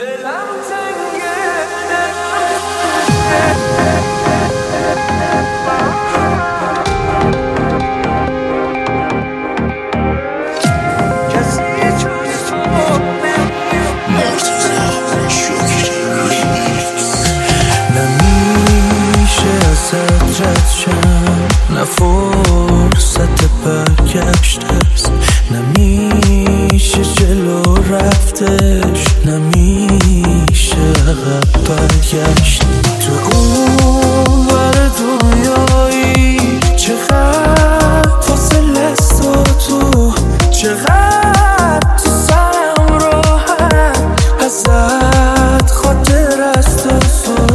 نه فرصت برگشت است، نمیشه جلو رفتش، نمیشه عقب برگشت. تو اون ور دنیایی چقدر فاصله است و تو چقدر تو سرم راحت ازت خاطر است و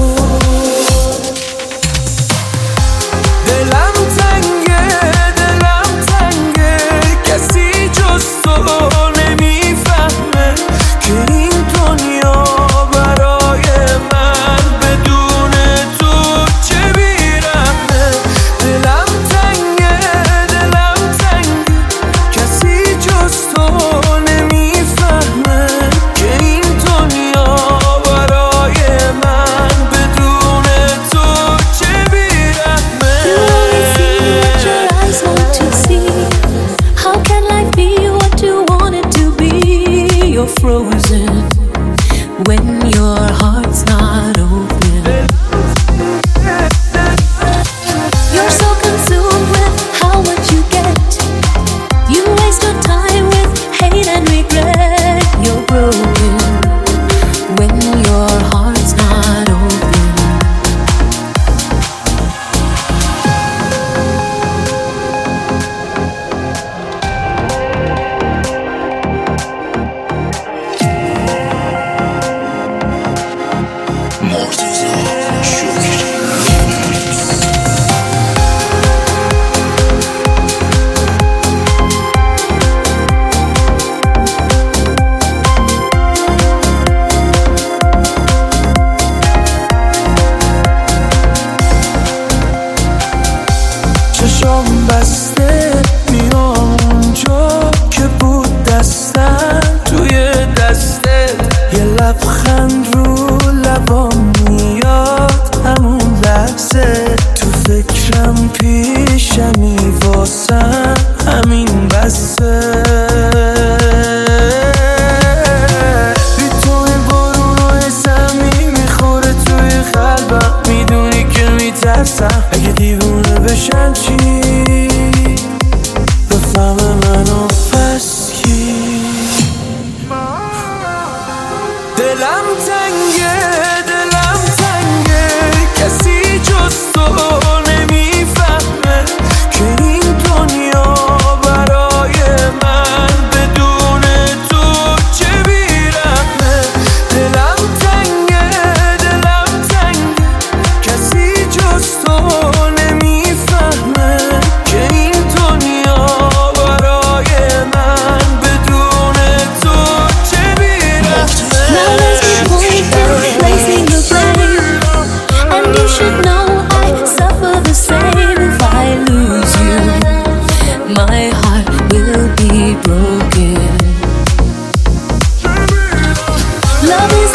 frozen when your heart's not open. You're so consumed with how much you get. You waste your time with hate and regret. You're broken when your heart's not open. چشم بسته میام اونجا که بود دستم توی دسته، یه لبخند رو لبام میاد همون لحظه، تو فکرم پیشمی واسم همین بسه. بی توی بارونای زمین میخوره توی قلبم، میدونی که میترسم اگه دیوونه بشن چی؟ بفهم منو پس کی؟ دلم تنگه کسی جز تو نمیفهمه که این دنیا برای من بدون تو چه بیرحمه. دلم تنگه کسی جز تو نمیفهمه که این دنیا برای من بدون تو چه بیرحمه. Placing the blame, and you should know I suffer the same. If I lose you, my heart will be broken. Love is